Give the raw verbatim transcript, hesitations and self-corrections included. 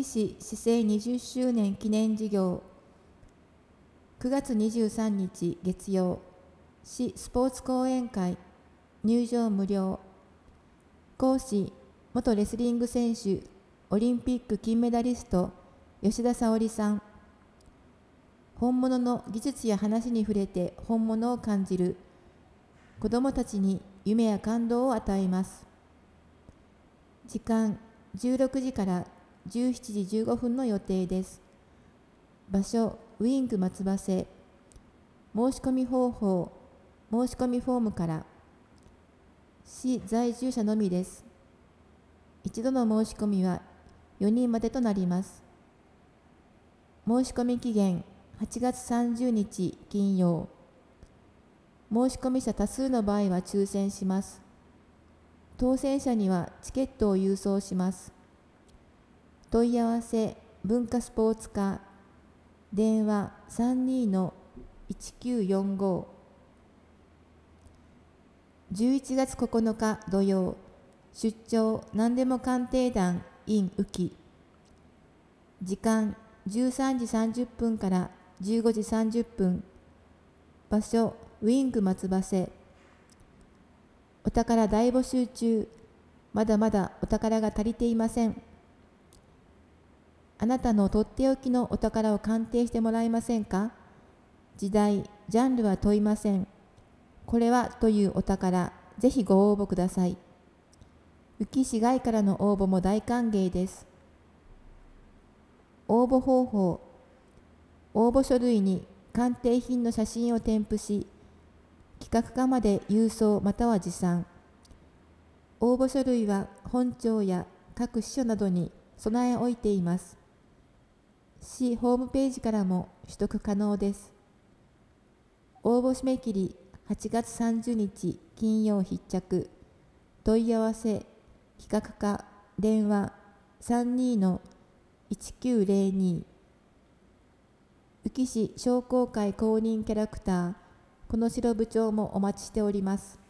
木市市政にじゅっしゅうねん記念事業くがつにじゅうさんにち月曜市スポーツ講演会入場無料講師元レスリング選手オリンピック金メダリスト吉田沙保里さん本物の技術や話に触れて本物を感じる子どもたちに夢や感動を与えます時間じゅうろくじからじゅうしちじじゅうごふんの予定です。場所ウィング松葉瀬申し込み方法申し込みフォームから市在住者のみです。一度の申し込みはよにんまでとなります。申し込み期限はちがつさんじゅうにち金曜申し込み者多数の場合は抽選します。当選者にはチケットを郵送します。問い合わせ文化スポーツ課電話 さんにーいちきゅうよんご じゅういちがつここのか土曜出張何でも鑑定団 in 宇城時間じゅうさんじさんじゅっぷんからじゅうごじさんじゅっぷん場所ウィング松葉瀬お宝大募集中まだまだお宝が足りていませんあなたのとっておきのお宝を鑑定してもらえませんか時代、ジャンルは問いません。これはというお宝、ぜひご応募ください。宇城市外からの応募も大歓迎です。応募方法、応募書類に鑑定品の写真を添付し、企画課まで郵送または持参。応募書類は本庁や各支所などに備え置いています。市ホームページからも取得可能です。応募締め切りはちがつさんじゅうにち金曜必着。問い合わせ企画課電話 さんにーいちきゅうぜろに 宇城市商工会公認キャラクターこのしろ部長もお待ちしております。